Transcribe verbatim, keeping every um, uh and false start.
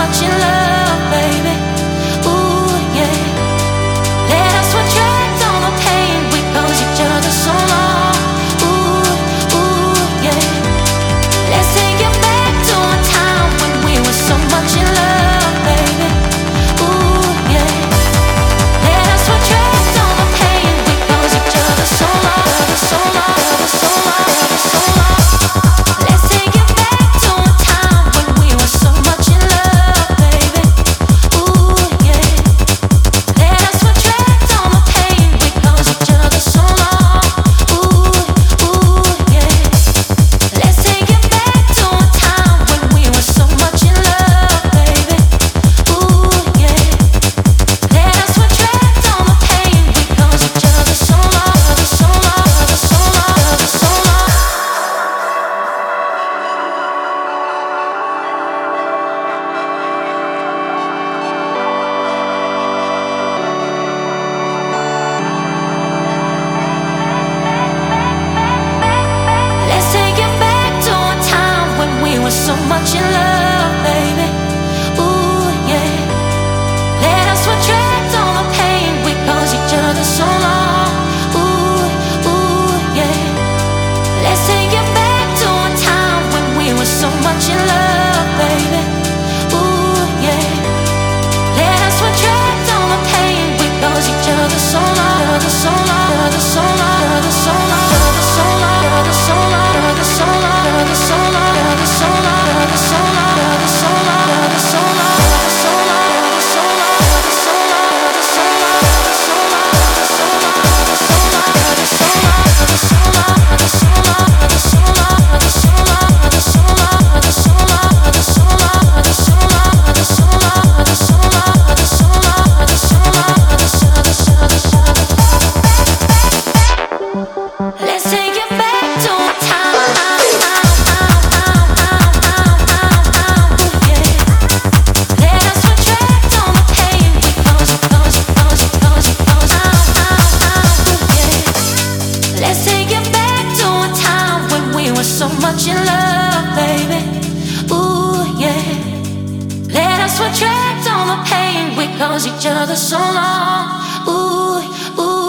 much in love, baby. Ooh, yeah. Let us retract all the pain we caused each other so long. Ooh, ooh, yeah. Let's take it back to a time when we were so much in love, baby. Ooh, yeah. Let us retract all the pain we caused each other so long, so long, so long, so long. Let's take it back to a time when we were so much in love, baby. Ooh, yeah. Let us retract all the pain we caused each other so long. Ooh, ooh, yeah. Let's take it back to a time when we were so much in love, baby. Ooh, yeah. Let us retract all the pain we caused each other so long, so long, so long, so long. Let's take it back to a time when we were so much in love, baby. Ooh, yeah. Let us retract all the pain we caused each other so long. Ooh, ooh, yeah. Let's take it back to a time when we were so much in love, baby. Ooh, yeah. Let us retract all the pain we caused each other so long, so long, so long, so long, so long, so long, so long, so long, so long, so long, so long, so long, so long, so long, so long, so Let's take it back to a time. Let us retract all the pain we caused, caused, caused, caused, caused. Let's take it back to a time when we were so much in love, baby. Ooh, yeah. Let us retract all the pain we caused each other so long. Ooh, ooh.